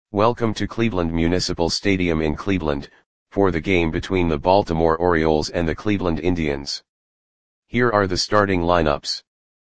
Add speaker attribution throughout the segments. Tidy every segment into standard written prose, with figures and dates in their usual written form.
Speaker 1: Welcome to Cleveland Municipal Stadium in Cleveland, for the game between the Baltimore Orioles and the Cleveland Indians. Here are the starting lineups.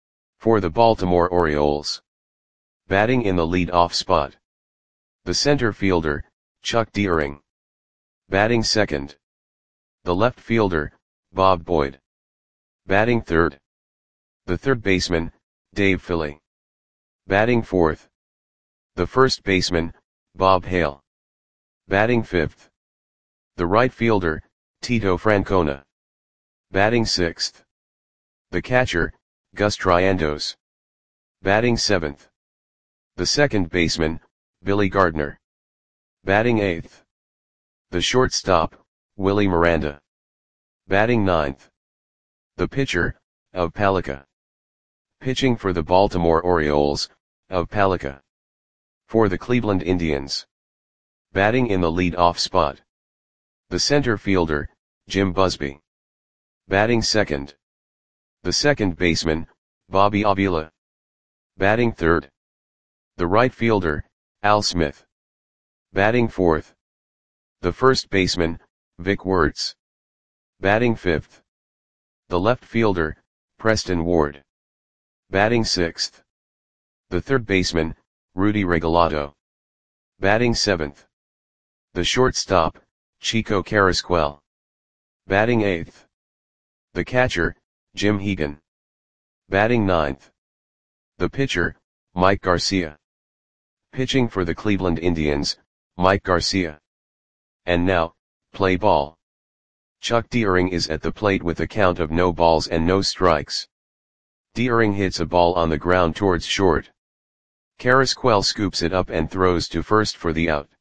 Speaker 1: For the Baltimore Orioles. Batting in the lead-off spot. The center fielder, Chuck Deering. Batting second. The left fielder, Bob Boyd. Batting third. The third baseman, Dave Philly. Batting fourth. The first baseman, Bob Hale. Batting fifth. The right fielder, Tito Francona. Batting sixth. The catcher, Gus Triandos. Batting seventh. The second baseman, Billy Gardner. Batting eighth. The shortstop, Willie Miranda. Batting ninth. The pitcher, of Palika. Pitching for the Baltimore Orioles, of Palika. For the Cleveland Indians. Batting in the lead-off spot. The center fielder, Jim Busby. Batting second. The second baseman, Bobby Avila. Batting third. The right fielder, Al Smith. Batting fourth. The first baseman, Vic Wertz. Batting fifth. The left fielder, Preston Ward. Batting sixth. The third baseman, Rudy Regalado. Batting seventh. The shortstop, Chico Carrasquel. Batting eighth. The catcher, Jim Hegan. Batting ninth. The pitcher, Mike Garcia. Pitching for the Cleveland Indians, Mike Garcia. And now, play ball. Chuck Deering is at the plate with a count of no balls and no strikes. Deering hits a ball on the ground towards short. Carrasquel scoops it up and throws to first for the out.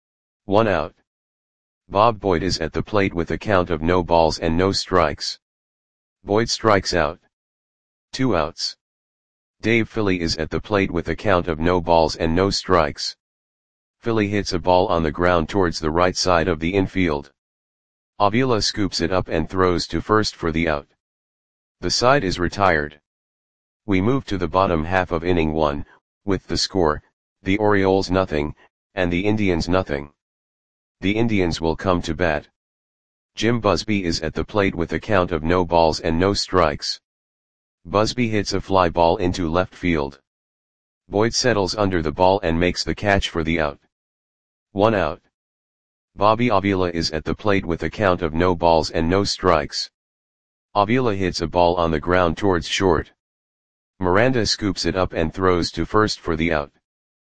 Speaker 1: 1 out. Bob Boyd is at the plate with a count of no balls and no strikes. Boyd strikes out. 2 outs. Dave Philly is at the plate with a count of no balls and no strikes. Philly hits a ball on the ground towards the right side of the infield. Avila scoops it up and throws to first for the out. The side is retired. We move to the bottom half of inning 1, with the score, the Orioles nothing, and the Indians nothing. The Indians will come to bat. Jim Busby is at the plate with a count of no balls and no strikes. Busby hits a fly ball into left field. Boyd settles under the ball and makes the catch for the out. 1 out. Bobby Avila is at the plate with a count of no balls and no strikes. Avila hits a ball on the ground towards short. Miranda scoops it up and throws to first for the out.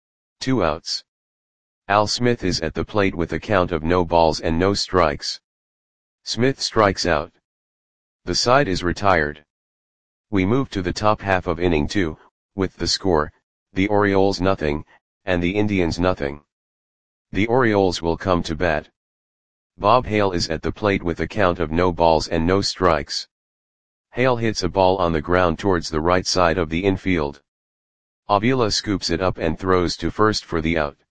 Speaker 1: 2 outs. Al Smith is at the plate with a count of no balls and no strikes. Smith strikes out. The side is retired. We move to the top half of inning 2, with the score, the Orioles nothing, and the Indians nothing. The Orioles will come to bat. Bob Hale is at the plate with a count of no balls and no strikes. Hale hits a ball on the ground towards the right side of the infield. Avila scoops it up and throws to first for the out.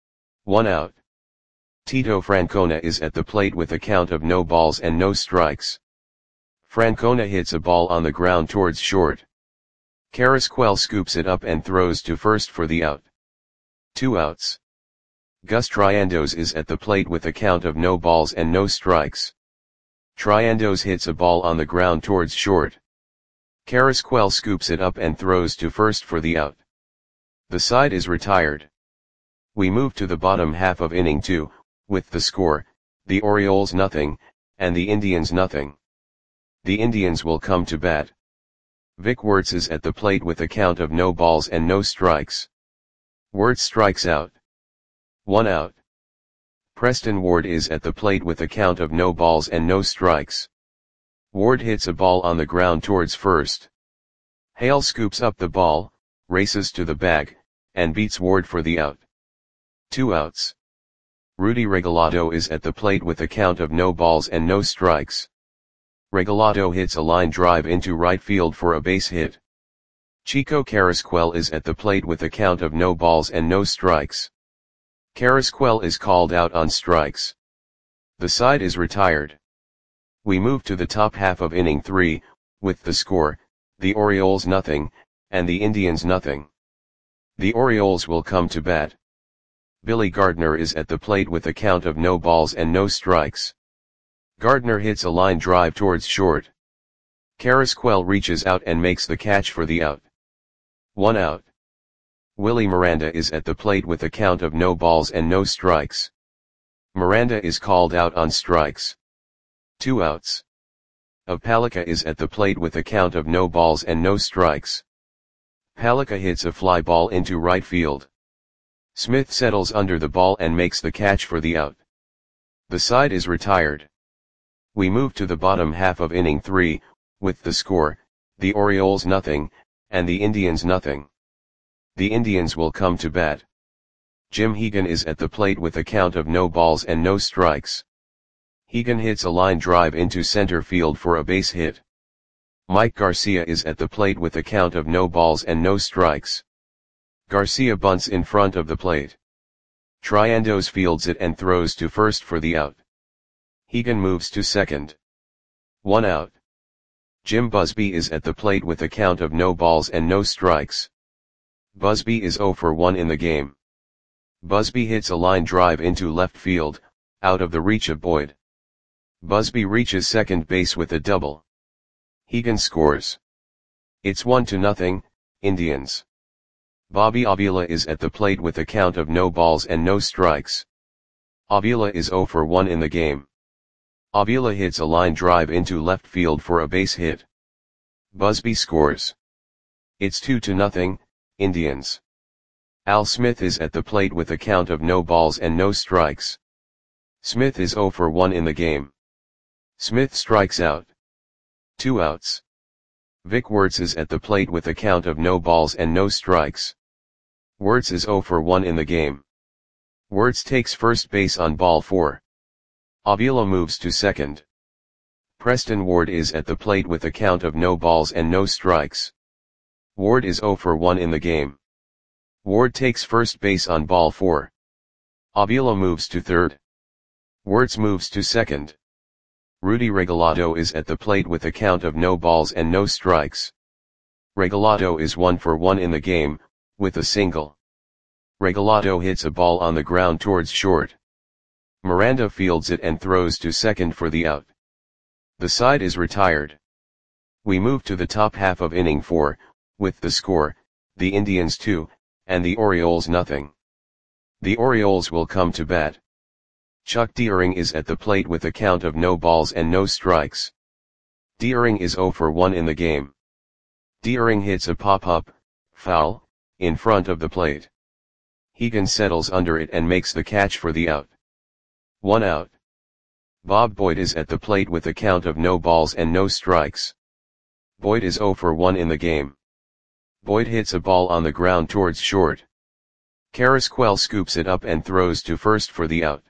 Speaker 1: 1 out. Tito Francona is at the plate with a count of no balls and no strikes. Francona hits a ball on the ground towards short. Carrasquel scoops it up and throws to first for the out. 2 outs. Gus Triandos is at the plate with a count of no balls and no strikes. Triandos hits a ball on the ground towards short. Carrasquel scoops it up and throws to first for the out. The side is retired. We move to the bottom half of inning 2, with the score, the Orioles nothing, and the Indians nothing. The Indians will come to bat. Vic Wertz is at the plate with a count of no balls and no strikes. Wertz strikes out. 1 out. Preston Ward is at the plate with a count of no balls and no strikes. Ward hits a ball on the ground towards first. Hale scoops up the ball, races to the bag, and beats Ward for the out. 2 outs. Rudy Regalado is at the plate with a count of no balls and no strikes. Regalado hits a line drive into right field for a base hit. Chico Carrasquel is at the plate with a count of no balls and no strikes. Carrasquel is called out on strikes. The side is retired. We move to the top half of inning 3, with the score, the Orioles nothing, and the Indians nothing. The Orioles will come to bat. Billy Gardner is at the plate with a count of no balls and no strikes. Gardner hits a line drive towards short. Carrasquel reaches out and makes the catch for the out. 1 out. Willie Miranda is at the plate with a count of no balls and no strikes. Miranda is called out on strikes. 2 outs. Palika is at the plate with a count of no balls and no strikes. Palika hits a fly ball into right field. Smith settles under the ball and makes the catch for the out. The side is retired. We move to the bottom half of inning 3, with the score, the Orioles nothing, and the Indians nothing. The Indians will come to bat. Jim Hegan is at the plate with a count of no balls and no strikes. Hegan hits a line drive into center field for a base hit. Mike Garcia is at the plate with a count of no balls and no strikes. Garcia bunts in front of the plate. Triandos fields it and throws to first for the out. Hegan moves to second. 1 out. Jim Busby is at the plate with a count of no balls and no strikes. Busby is 0 for 1 in the game. Busby hits a line drive into left field, out of the reach of Boyd. Busby reaches second base with a double. Hegan scores. It's 1-0, Indians. Bobby Avila is at the plate with a count of no balls and no strikes. Avila is 0 for 1 in the game. Avila hits a line drive into left field for a base hit. Busby scores. It's 2-0, Indians. Al Smith is at the plate with a count of no balls and no strikes. Smith is 0 for 1 in the game. Smith strikes out. 2 outs. Vic Wertz is at the plate with a count of no balls and no strikes. Wertz is 0 for 1 in the game. Wertz takes first base on ball 4. Avila moves to second. Preston Ward is at the plate with a count of no balls and no strikes. Ward is 0 for 1 in the game. Ward takes first base on ball 4. Avila moves to third. Wertz moves to second. Rudy Regalado is at the plate with a count of no balls and no strikes. Regalado is 1 for 1 in the game, with a single. Regalado hits a ball on the ground towards short. Miranda fields it and throws to second for the out. The side is retired. We move to the top half of inning 4, with the score, the Indians 2, and the Orioles nothing. The Orioles will come to bat. Chuck Deering is at the plate with a count of no balls and no strikes. Deering is 0 for 1 in the game. Deering hits a pop-up, foul, in front of the plate. Hegan settles under it and makes the catch for the out. 1 out. Bob Boyd is at the plate with a count of no balls and no strikes. Boyd is 0 for 1 in the game. Boyd hits a ball on the ground towards short. Carrasquel scoops it up and throws to first for the out.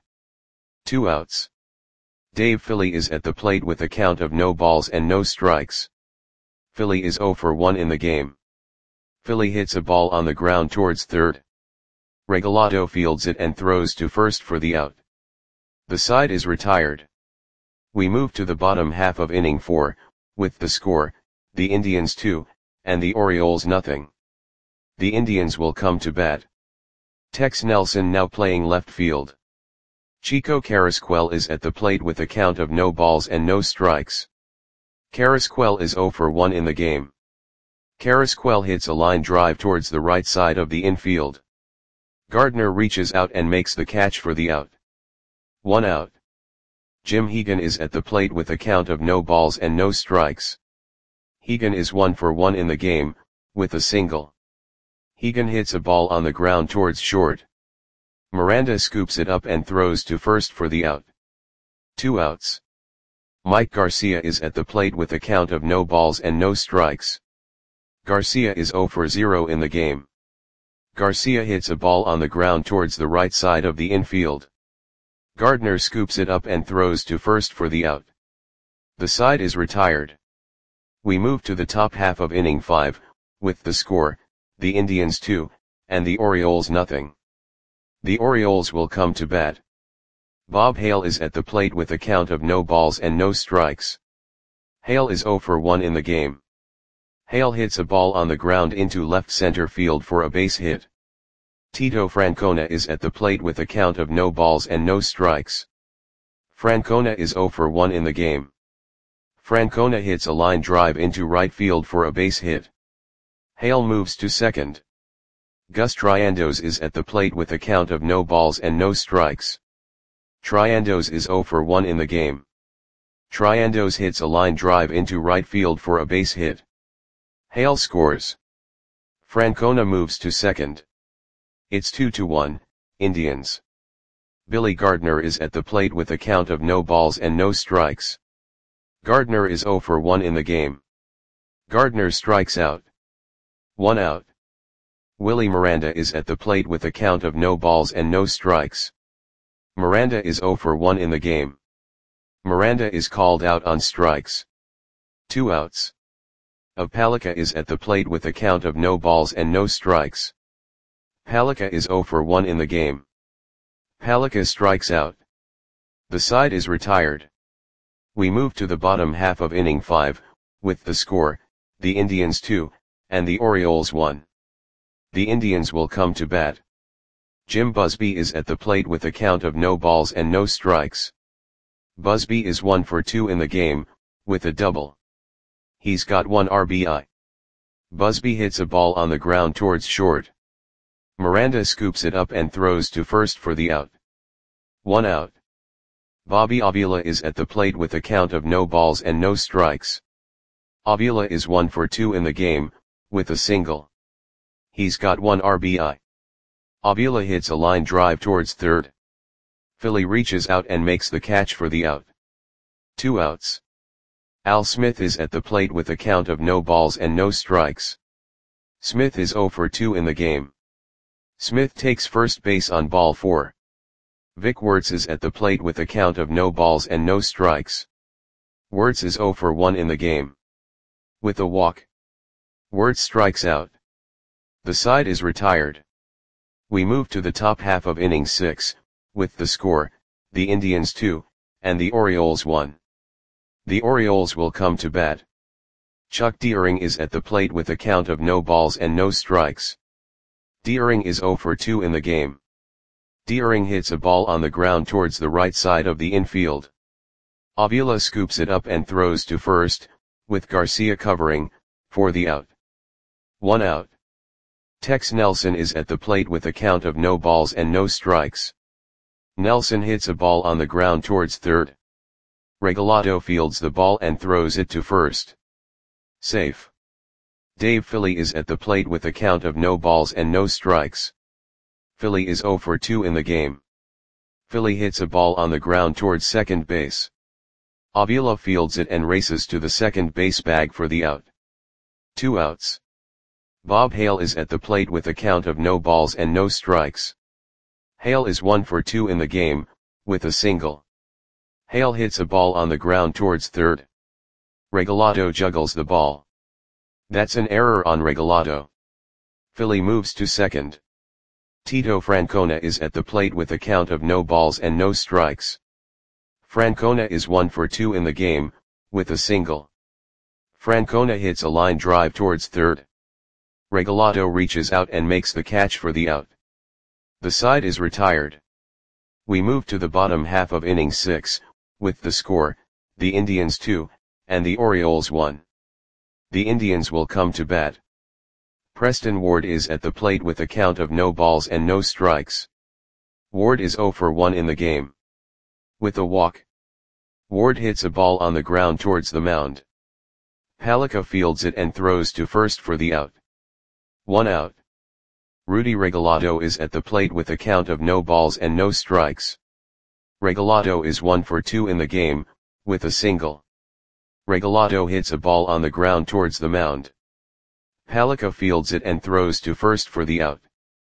Speaker 1: 2 outs. Dave Philly is at the plate with a count of no balls and no strikes. Philly is 0 for 1 in the game. Philly hits a ball on the ground towards third. Regalado fields it and throws to first for the out. The side is retired. We move to the bottom half of inning 4, with the score, the Indians 2, and the Orioles nothing. The Indians will come to bat. Tex Nelson now playing left field. Chico Carrasquel is at the plate with a count of no balls and no strikes. Carrasquel is 0 for 1 in the game. Carrasquel hits a line drive towards the right side of the infield. Gardner reaches out and makes the catch for the out. 1 out. Jim Hegan is at the plate with a count of no balls and no strikes. Hegan is 1 for 1 in the game, with a single. Hegan hits a ball on the ground towards short. Miranda scoops it up and throws to first for the out. 2 outs. Mike Garcia is at the plate with a count of no balls and no strikes. Garcia is 0 for 0 in the game. Garcia hits a ball on the ground towards the right side of the infield. Gardner scoops it up and throws to first for the out. The side is retired. We move to the top half of inning 5, with the score, the Indians 2, and the Orioles nothing. The Orioles will come to bat. Bob Hale is at the plate with a count of no balls and no strikes. Hale is 0 for 1 in the game. Hale hits a ball on the ground into left center field for a base hit. Tito Francona is at the plate with a count of no balls and no strikes. Francona is 0 for 1 in the game. Francona hits a line drive into right field for a base hit. Hale moves to second. Gus Triandos is at the plate with a count of no balls and no strikes. Triandos is 0 for 1 in the game. Triandos hits a line drive into right field for a base hit. Hale scores. Francona moves to second. It's 2-1, Indians. Billy Gardner is at the plate with a count of no balls and no strikes. Gardner is 0 for 1 in the game. Gardner strikes out. 1 out. Willie Miranda is at the plate with a count of no balls and no strikes. Miranda is 0 for 1 in the game. Miranda is called out on strikes. 2 outs. Palika is at the plate with a count of no balls and no strikes. Palika is 0 for 1 in the game. Palika strikes out. The side is retired. We move to the bottom half of inning 5, with the score, the Indians 2, and the Orioles 1. The Indians will come to bat. Jim Busby is at the plate with a count of no balls and no strikes. Busby is 1 for 2 in the game, with a double. He's got 1 RBI. Busby hits a ball on the ground towards short. Miranda scoops it up and throws to first for the out. 1 out. Bobby Avila is at the plate with a count of no balls and no strikes. Avila is 1 for 2 in the game, with a single. He's got 1 RBI. Avila hits a line drive towards third. Philly reaches out and makes the catch for the out. 2 outs. Al Smith is at the plate with a count of no balls and no strikes. Smith is 0 for 2 in the game. Smith takes first base on ball 4. Vic Wertz is at the plate with a count of no balls and no strikes. Wertz is 0 for 1 in the game. With a walk, Wertz strikes out. The side is retired. We move to the top half of inning 6, with the score, the Indians 2, and the Orioles 1. The Orioles will come to bat. Chuck Deering is at the plate with a count of no balls and no strikes. Deering is 0 for 2 in the game. Deering hits a ball on the ground towards the right side of the infield. Avila scoops it up and throws to first, with Garcia covering, for the out. 1 out. Tex Nelson is at the plate with a count of no balls and no strikes. Nelson hits a ball on the ground towards third. Regalado fields the ball and throws it to first. Safe. Dave Philly is at the plate with a count of no balls and no strikes. Philly is 0 for 2 in the game. Philly hits a ball on the ground towards second base. Avila fields it and races to the second base bag for the out. 2 outs. Bob Hale is at the plate with a count of no balls and no strikes. Hale is 1 for 2 in the game, with a single. Hale hits a ball on the ground towards third. Regalado juggles the ball. That's an error on Regalado. Philly moves to second. Tito Francona is at the plate with a count of no balls and no strikes. Francona is 1 for 2 in the game, with a single. Francona hits a line drive towards third. Regalado reaches out and makes the catch for the out. The side is retired. We move to the bottom half of inning 6, with the score, the Indians 2, and the Orioles 1. The Indians will come to bat. Preston Ward is at the plate with a count of no balls and no strikes. Ward is 0 for 1 in the game. With a walk, Ward hits a ball on the ground towards the mound. Palika fields it and throws to first for the out. 1 out. Rudy Regalado is at the plate with a count of no balls and no strikes. Regalado is 1 for 2 in the game, with a single. Regalado hits a ball on the ground towards the mound. Palika fields it and throws to first for the out.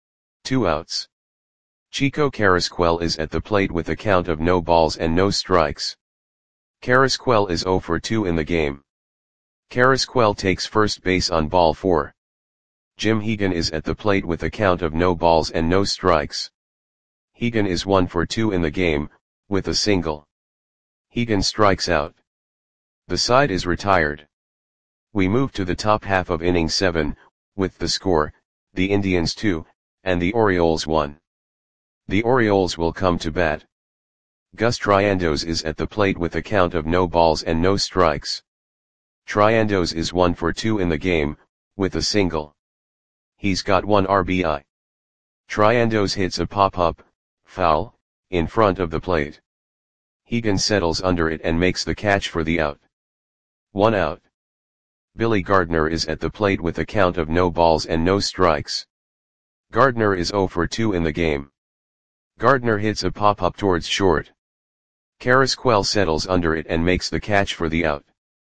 Speaker 1: 2 outs. Chico Carrasquel is at the plate with a count of no balls and no strikes. Carrasquel is 0 for 2 in the game. Carrasquel takes first base on ball 4. Jim Hegan is at the plate with a count of no balls and no strikes. Hegan is 1 for 2 in the game, with a single. Hegan strikes out. The side is retired. We move to the top half of inning 7, with the score, the Indians 2, and the Orioles won. The Orioles will come to bat. Gus Triandos is at the plate with a count of no balls and no strikes. Triandos is 1 for 2 in the game, with a single. He's got 1 RBI. Triandos hits a pop-up, foul, in front of the plate. Hegan settles under it and makes the catch for the out. 1 out. Billy Gardner is at the plate with a count of no balls and no strikes. Gardner is 0 for 2 in the game. Gardner hits a pop-up towards short. Carrasquel settles under it and makes the catch for the out.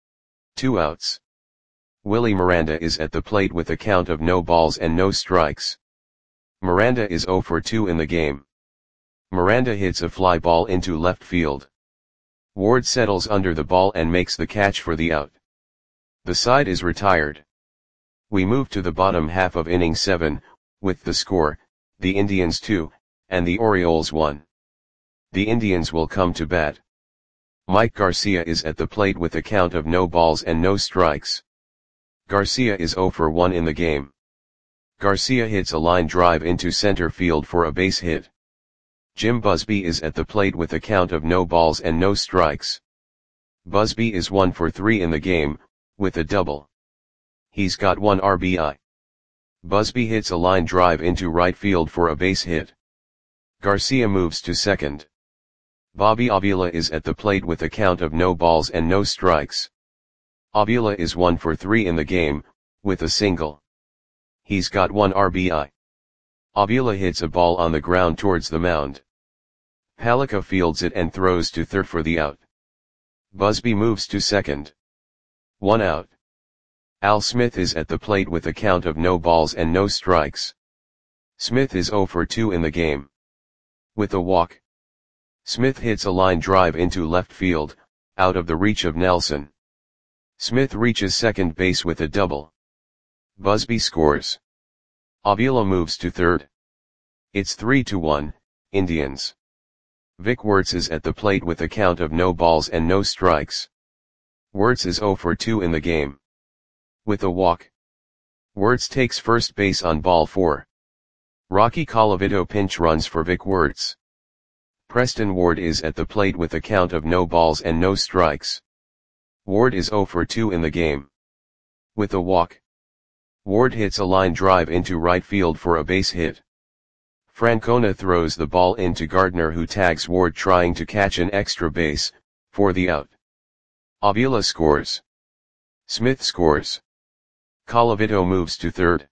Speaker 1: 2 outs. Willie Miranda is at the plate with a count of no balls and no strikes. Miranda is 0 for 2 in the game. Miranda hits a fly ball into left field. Ward settles under the ball and makes the catch for the out. The side is retired. We move to the bottom half of inning 7, with the score, the Indians 2, and the Orioles 1. The Indians will come to bat. Mike Garcia is at the plate with a count of no balls and no strikes. Garcia is 0 for 1 in the game. Garcia hits a line drive into center field for a base hit. Jim Busby is at the plate with a count of no balls and no strikes. Busby is 1 for 3 in the game, with a double. He's got 1 RBI. Busby hits a line drive into right field for a base hit. Garcia moves to second. Bobby Avila is at the plate with a count of no balls and no strikes. Avila is 1 for 3 in the game, with a single. He's got 1 RBI. Avila hits a ball on the ground towards the mound. Palika fields it and throws to third for the out. Busby moves to second. 1 out. Al Smith is at the plate with a count of no balls and no strikes. Smith is 0 for 2 in the game. With a walk. Smith hits a line drive into left field, out of the reach of Nelson. Smith reaches second base with a double. Busby scores. Avila moves to third. It's 3-1, Indians. Vic Wertz is at the plate with a count of no balls and no strikes. Wertz is 0 for 2 in the game. With a walk. Wertz takes first base on ball 4. Rocky Colavito pinch runs for Vic Wertz. Preston Ward is at the plate with a count of no balls and no strikes. Ward is 0 for 2 in the game. With a walk. Ward hits a line drive into right field for a base hit. Francona throws the ball into Gardner, who tags Ward trying to catch an extra base, for the out. Avila scores. Smith scores. Colavito moves to third.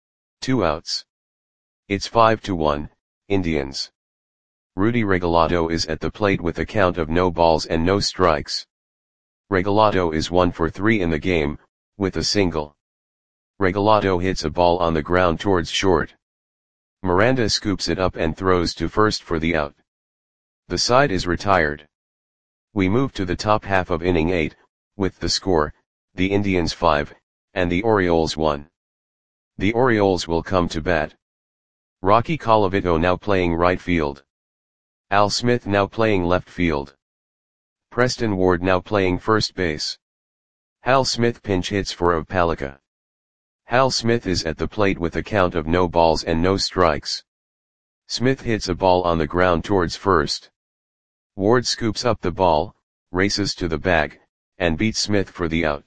Speaker 1: 2 outs. It's 5-1, Indians. Rudy Regalado is at the plate with a count of no balls and no strikes. Regalado is 1 for 3 in the game, with a single. Regalado hits a ball on the ground towards short. Miranda scoops it up and throws to first for the out. The side is retired. We move to the top half of inning 8, with the score, the Indians 5, and the Orioles 1. The Orioles will come to bat. Rocky Colavito now playing right field. Al Smith now playing left field. Preston Ward now playing first base. Hal Smith pinch hits for Palika. Hal Smith is at the plate with a count of no balls and no strikes. Smith hits a ball on the ground towards first. Ward scoops up the ball, races to the bag, and beats Smith for the out.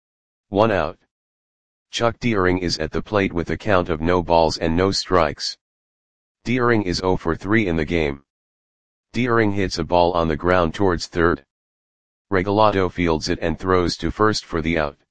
Speaker 1: 1 out. Chuck Deering is at the plate with a count of no balls and no strikes. Deering is 0 for 3 in the game. Deering hits a ball on the ground towards third. Regalado fields it and throws to first for the out.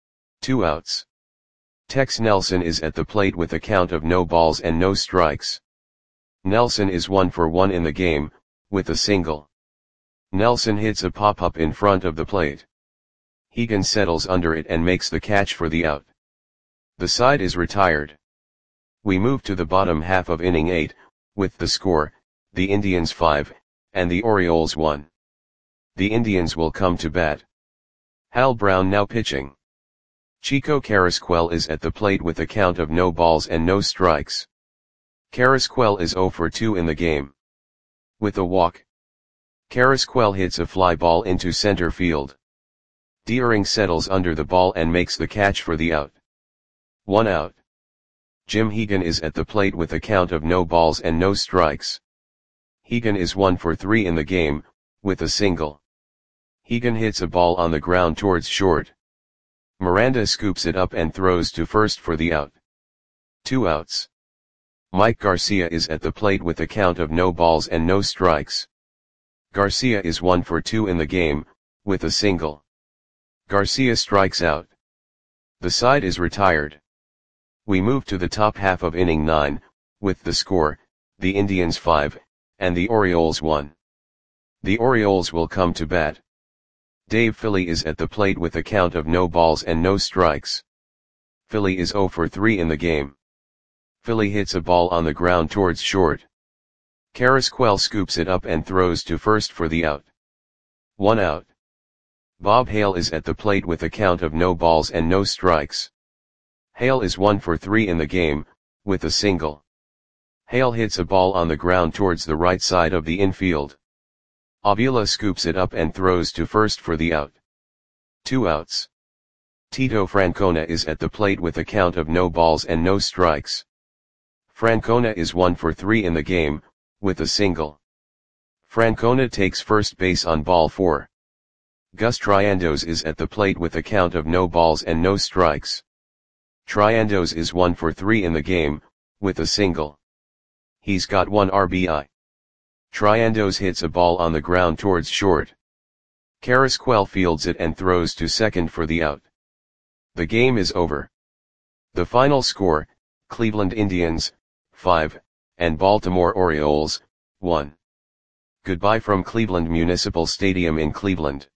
Speaker 1: 2 outs. Tex Nelson is at the plate with a count of no balls and no strikes. Nelson is 1 for 1 in the game, with a single. Nelson hits a pop-up in front of the plate. Hegan settles under it and makes the catch for the out. The side is retired. We move to the bottom half of inning 8, with the score, the Indians 5, and the Orioles 1. The Indians will come to bat. Hal Brown now pitching. Chico Carrasquel is at the plate with a count of no balls and no strikes. Carrasquel is 0 for 2 in the game. With a walk. Carrasquel hits a fly ball into center field. Deering settles under the ball and makes the catch for the out. 1 out. Jim Hegan is at the plate with a count of no balls and no strikes. Hegan is 1 for 3 in the game, with a single. Hegan hits a ball on the ground towards short. Miranda scoops it up and throws to first for the out. 2 outs. Mike Garcia is at the plate with a count of no balls and no strikes. Garcia is 1 for 2 in the game, with a single. Garcia strikes out. The side is retired. We move to the top half of inning 9, with the score, the Indians 5, and the Orioles 1. The Orioles will come to bat. Dave Philly is at the plate with a count of no balls and no strikes. Philly is 0 for 3 in the game. Philly hits a ball on the ground towards short. Carrasquel scoops it up and throws to first for the out. 1 out. Bob Hale is at the plate with a count of no balls and no strikes. Hale is 1 for 3 in the game, with a single. Hale hits a ball on the ground towards the right side of the infield. Avila scoops it up and throws to first for the out. 2 outs. Tito Francona is at the plate with a count of no balls and no strikes. Francona is 1 for 3 in the game, with a single. Francona takes first base on ball 4. Gus Triandos is at the plate with a count of no balls and no strikes. Triandos is 1 for 3 in the game, with a single. He's got 1 RBI. Triandos hits a ball on the ground towards short. Carrasquel fields it and throws to second for the out. The game is over. The final score, Cleveland Indians, 5, and Baltimore Orioles, 1. Goodbye from Cleveland Municipal Stadium in Cleveland.